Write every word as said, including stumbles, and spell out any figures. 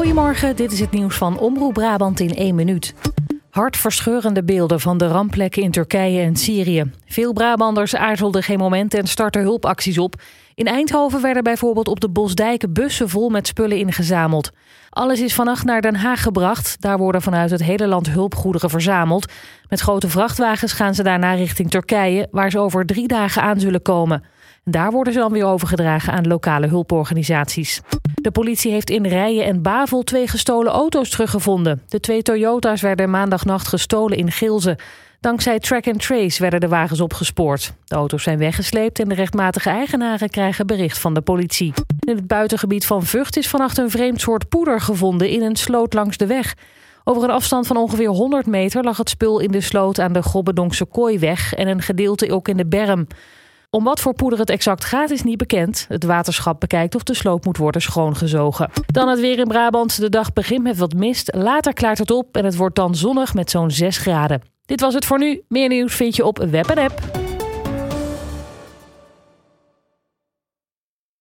Goedemorgen, dit is het nieuws van Omroep Brabant in één minuut. Hartverscheurende beelden van de rampplekken in Turkije en Syrië. Veel Brabanders aarzelden geen moment en startten hulpacties op. In Eindhoven werden bijvoorbeeld op de Bosdijk bussen vol met spullen ingezameld. Alles is vannacht naar Den Haag gebracht. Daar worden vanuit het hele land hulpgoederen verzameld. Met grote vrachtwagens gaan ze daarna richting Turkije, waar ze over drie dagen aan zullen komen. Daar worden ze dan weer overgedragen aan lokale hulporganisaties. De politie heeft in Rijen en Bavel twee gestolen auto's teruggevonden. De twee Toyota's werden maandagnacht gestolen in Gilze. Dankzij track and trace werden de wagens opgespoord. De auto's zijn weggesleept en de rechtmatige eigenaren krijgen bericht van de politie. In het buitengebied van Vught is vannacht een vreemd soort poeder gevonden in een sloot langs de weg. Over een afstand van ongeveer honderd meter lag het spul in de sloot aan de Gobbedonkse Kooiweg en een gedeelte ook in de berm. Om wat voor poeder het exact gaat is niet bekend. Het waterschap bekijkt of de sloot moet worden schoongezogen. Dan het weer in Brabant. De dag begint met wat mist. Later klaart het op en het wordt dan zonnig met zo'n zes graden. Dit was het voor nu. Meer nieuws vind je op web en app.